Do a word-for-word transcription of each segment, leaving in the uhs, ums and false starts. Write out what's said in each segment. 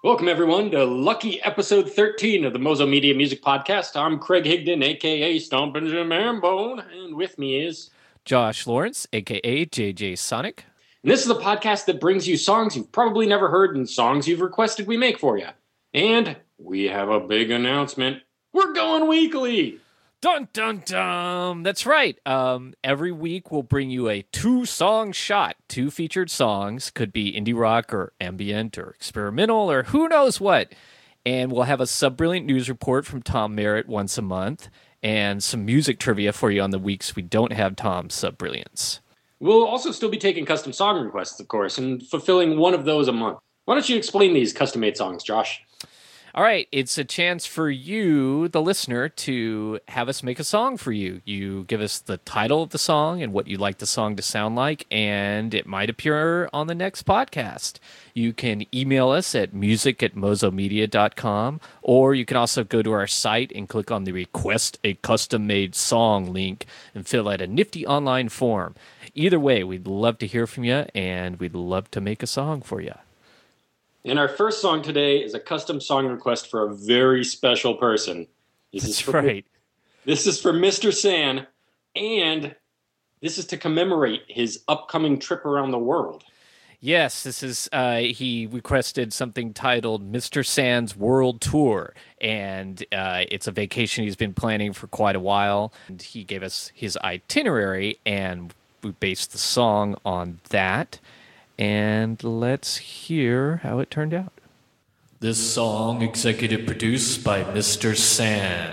Welcome, everyone, to lucky episode thirteen of the Mozo Media Music Podcast. I'm Craig Higdon, a k a. Stompin' Jim Hambone, and with me is... Josh Lawrence, a k a. J J Sonic. And this is a podcast that brings you songs you've probably never heard and songs you've requested we make for you. And we have a big announcement. We're going weekly! Dun, dun, dun! That's right. Um, every week we'll bring you a two-song shot. Two featured songs. Could be indie rock or ambient or experimental or who knows what. And we'll have a Sub-Brilliant news report from Tom Merritt once a month and some music trivia for you on the weeks we don't have Tom's Sub-Brilliance. We'll also still be taking custom song requests, of course, and fulfilling one of those a month. Why don't you explain these custom-made songs, Josh? All right, it's a chance for you, the listener, to have us make a song for you. You give us the title of the song and what you'd like the song to sound like, and it might appear on the next podcast. You can email us at music at mozomedia dot com, or you can also go to our site and click on the Request a Custom-Made Song link and fill out a nifty online form. Either way, we'd love to hear from you, and we'd love to make a song for you. And our first song today is a custom song request for a very special person. This That's is for, right. This is for Mister San, and this is to commemorate his upcoming trip around the world. Yes, this is, uh, he requested something titled Mister San's World Tour, and uh, it's a vacation he's been planning for quite a while. And he gave us his itinerary, and we based the song on that. And let's hear how it turned out. This song executive produced by Mister San.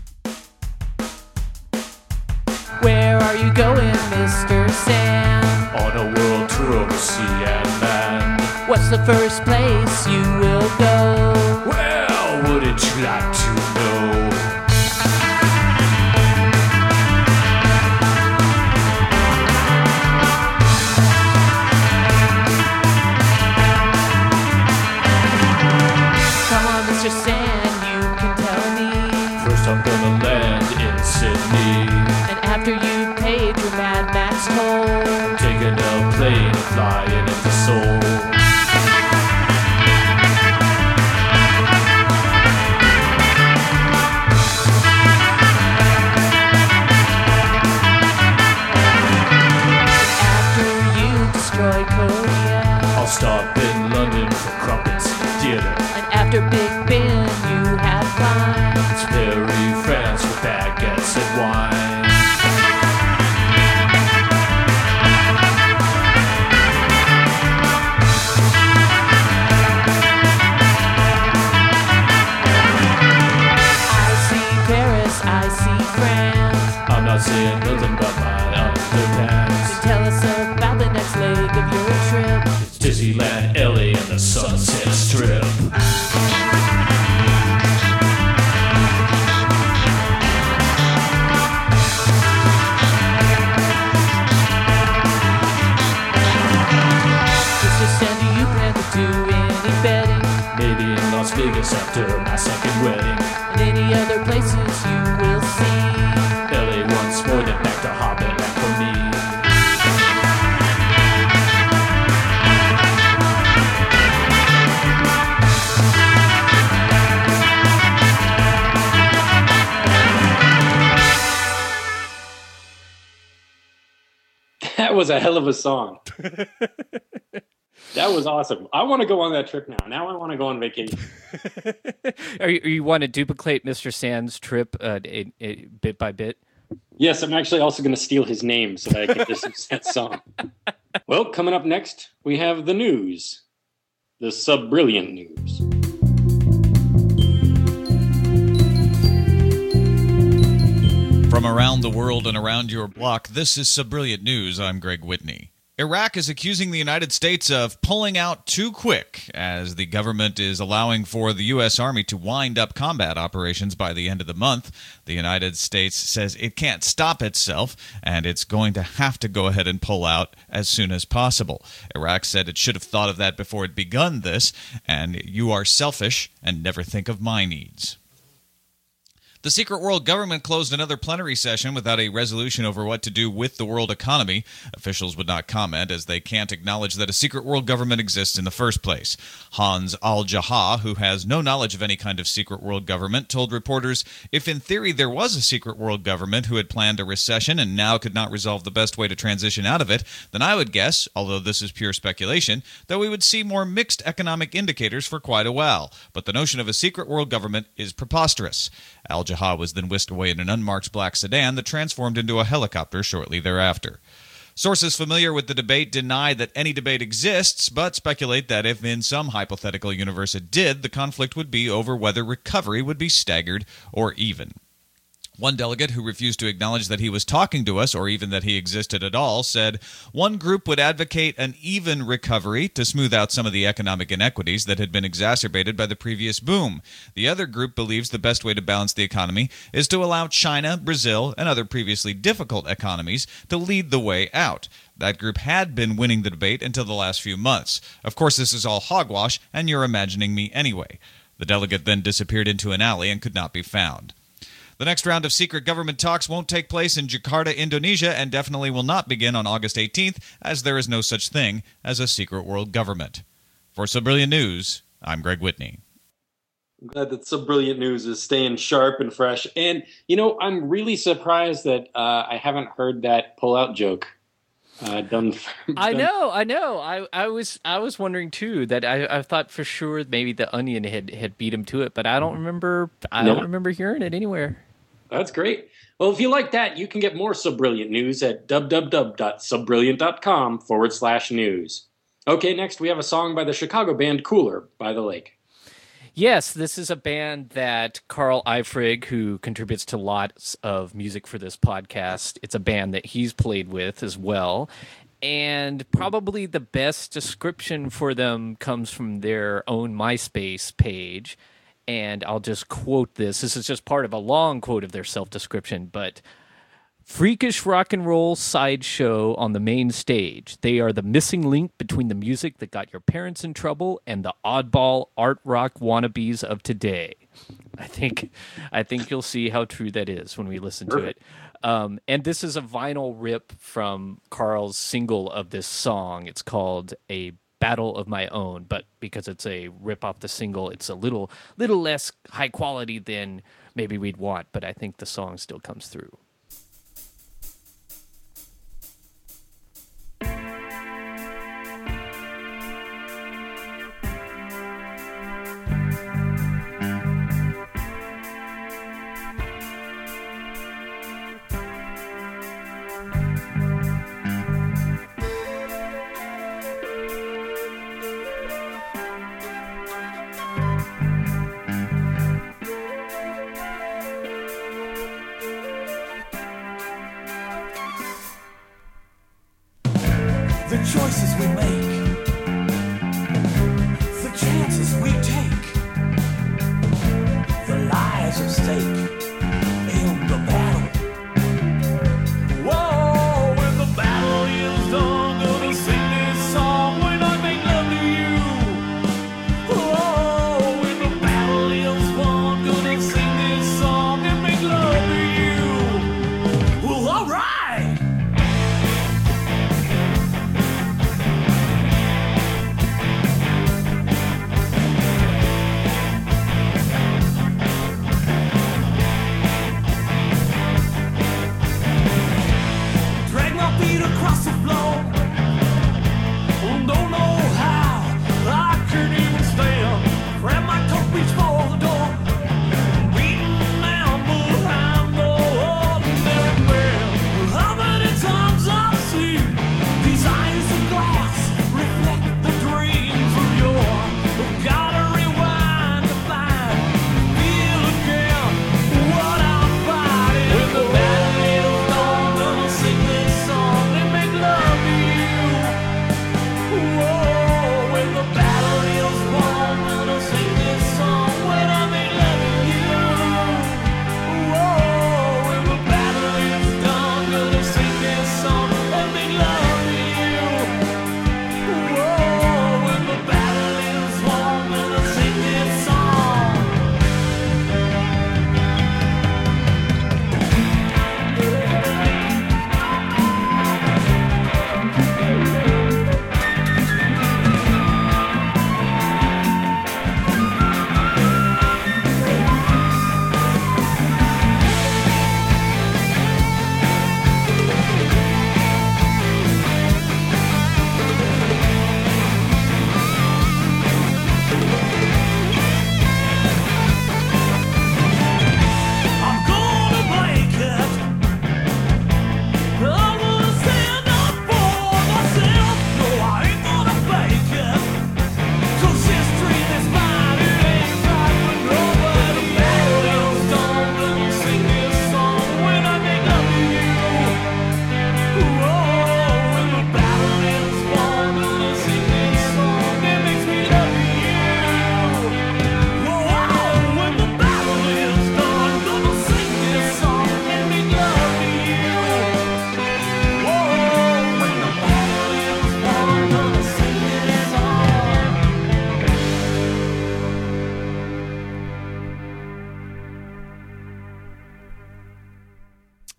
Where are you going, Mister San? On a world tour over sea and land. What's the first place you will go? Well, wouldn't you like to know? Mister San, you can tell me. First I'm gonna land in Sydney, and after you've paid your Mad Max toll, I'm taking a plane and flying into Seoul. After you destroy Korea, I'll stop in London for Crumpets Theatre. and after Big Ben you have climbed, It's very France with baguettes and wine. I see Paris, I see France. I'm not saying nothing about my underpants. So tell us about the next leg of your trip. It's Disneyland, L A, and the Sunset Strip. Mister San, do you plan to do any betting? Maybe in Las Vegas after my second wedding. And any other places you will see? L A once more, then back to Hobbit back for me. That was a hell of a song. That was awesome. I want to go on that trip now. Now I want to go on vacation. Are you, you want to duplicate Mister San's trip uh, a, a, bit by bit? Yes, I'm actually also going to steal his name so that I can listen to that song. Well, coming up next, we have the news. The Sub-Brilliant news. From around the world and around your block, this is Sub-Brilliant News. I'm Greg Whitney. Iraq is accusing the United States of pulling out too quick as the government is allowing for the U S. Army to wind up combat operations by the end of the month. The United States says it can't stop itself, and it's going to have to go ahead and pull out as soon as possible. Iraq said it should have thought of that before it begun this, and you are selfish and never think of my needs. The secret world government closed another plenary session without a resolution over what to do with the world economy. Officials would not comment as they can't acknowledge that a secret world government exists in the first place. Hans al-Jaha, who has no knowledge of any kind of secret world government, told reporters, if in theory there was a secret world government who had planned a recession and now could not resolve the best way to transition out of it, then I would guess, although this is pure speculation, that we would see more mixed economic indicators for quite a while. But the notion of a secret world government is preposterous. Al-Jaha was then whisked away in an unmarked black sedan that transformed into a helicopter shortly thereafter. Sources familiar with the debate deny that any debate exists, but speculate that if in some hypothetical universe it did, the conflict would be over whether recovery would be staggered or even. One delegate who refused to acknowledge that he was talking to us or even that he existed at all said, one group would advocate an even recovery to smooth out some of the economic inequities that had been exacerbated by the previous boom. The other group believes the best way to balance the economy is to allow China, Brazil, and other previously difficult economies to lead the way out. That group had been winning the debate until the last few months. Of course, this is all hogwash, and you're imagining me anyway. The delegate then disappeared into an alley and could not be found. The next round of secret government talks won't take place in Jakarta, Indonesia, and definitely will not begin on August eighteenth, as there is no such thing as a secret world government. For Subbrilliant News, I'm Greg Whitney. I'm glad that Subbrilliant News is staying sharp and fresh. And, you know, I'm really surprised that uh, I haven't heard that pull-out joke uh, done. done. I know, I know. I, I was I was wondering, too, that I, I thought for sure maybe the Onion had, had beat him to it, but I don't remember I No. don't remember hearing it anywhere. That's great. Well, if you like that, you can get more Subbrilliant News at www.subbrilliant.com forward slash news. Okay, next we have a song by the Chicago band Cooler by the Lake. Yes, this is a band that Carl Eifrig, who contributes to lots of music for this podcast, it's a band that he's played with as well. And probably the best description for them comes from their own MySpace page. And I'll just quote this. This is just part of a long quote of their self-description, but freakish rock and roll sideshow on the main stage. They are the missing link between the music that got your parents in trouble and the oddball art rock wannabes of today. I think I think you'll see how true that is when we listen to it. Um, and this is a vinyl rip from Carl's single of this song. It's called A Battle of My Own, but because it's a rip off the single, it's a little little less high quality than maybe we'd want, but I think the song still comes through. The choices we make, the chances we take, the lives at stake in the battle. Whoa, when the battle is done, gonna sing this song when I make love to you. Whoa, when the battle is won, gonna sing this song and make love to you. Well, all right.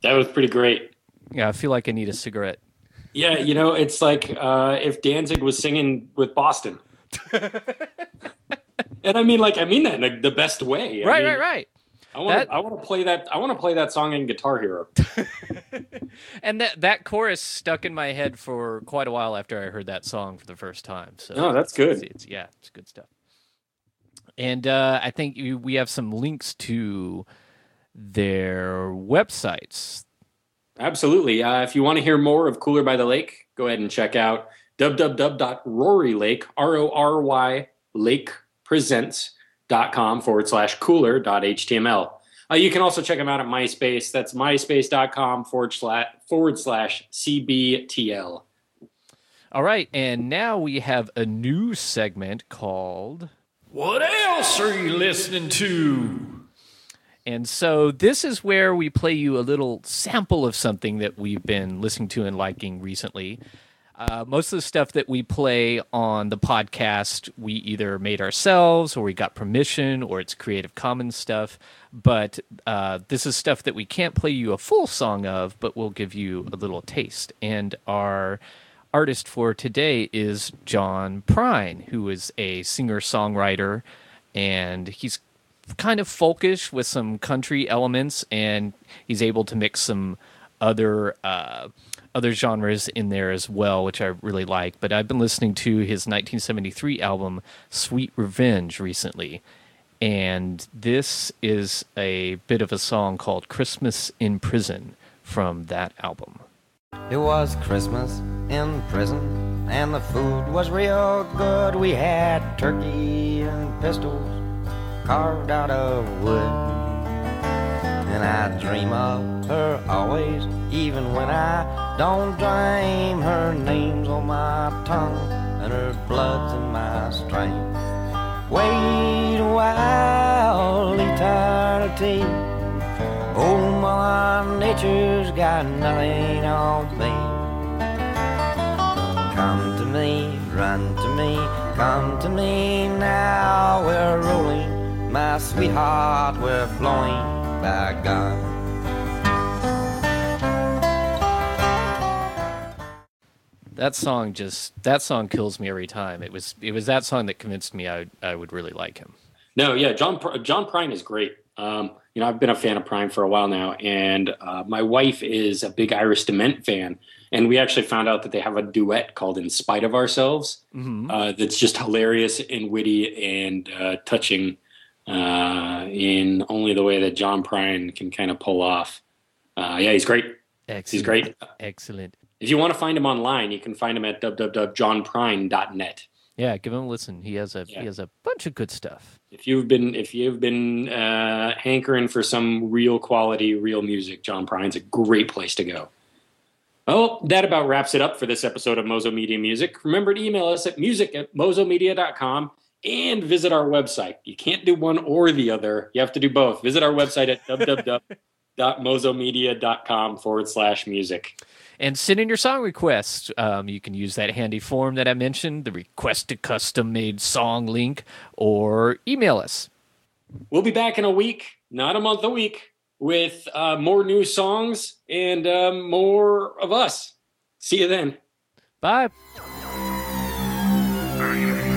That was pretty great. Yeah, I feel like I need a cigarette. Yeah, you know, it's like uh, if Danzig was singing with Boston. And I mean, like, I mean that in like, the best way. I Right, mean, right, right. I want That- to I want to play that I want to play that song in Guitar Hero. And that that chorus stuck in my head for quite a while after I heard that song for the first time. So Oh, that's good. It's, it's- yeah, it's good stuff. And uh, I think you, we have some links to their websites. Absolutely. Uh, if you want to hear more of Cooler by the Lake, go ahead and check out w w w dot rory lake, R O R Y, Lake Presents dot com forward slash cooler dot html. Uh, you can also check them out at MySpace. That's myspace.com forward slash, forward slash CBTL. All right, and now we have a new segment called... What else are you listening to? And so this is where we play you a little sample of something that we've been listening to and liking recently. Uh, most of the stuff that we play on the podcast, we either made ourselves or we got permission or it's Creative Commons stuff. But uh, this is stuff that we can't play you a full song of, but we'll give you a little taste. And our artist for today is John Prine, who is a singer-songwriter, and he's kind of folkish with some country elements, and he's able to mix some other uh, other genres in there as well, which I really like. But I've been listening to his nineteen seventy-three album, Sweet Revenge, recently, and this is a bit of a song called Christmas in Prison from that album. It was Christmas in prison, and the food was real good. We had turkey and pistols carved out of wood. And I dream of her always, even when I don't dream. Her name's on my tongue, and her blood's in my strength. Wait a while, eternity. Oh, my nature's got nothing on me. Come to me, run to me, come to me now. We're rolling, my sweetheart, we're flowing by God. That song just that song kills me every time. It was it was that song that convinced me I I would really like him. No, yeah, John Pr- John Prine is great. Um, you know, I've been a fan of Prine for a while now, and uh, my wife is a big Iris DeMent fan, and we actually found out that they have a duet called "In Spite of Ourselves" Mm-hmm. uh, that's just hilarious and witty and uh, touching uh, in only the way that John Prine can kind of pull off. Uh, yeah, he's great. Excellent. He's great. Excellent. If you want to find him online, you can find him at w w w dot john prine dot net. Yeah, give him a listen. He has a Yeah. he has a bunch of good stuff. If you've been if you've been uh, hankering for some real quality, real music, John Prine's a great place to go. Well, that about wraps it up for this episode of Mozo Media Music. Remember to email us at music at mozo media dot com and visit our website. You can't do one or the other. You have to do both. Visit our website at w w w dot mozo media dot com forward slash music. And send in your song requests. Um, you can use that handy form that I mentioned, the request a custom made song link, or email us. We'll be back in a week, not a month, a week, with uh, more new songs and um, more of us. See you then. Bye. Are you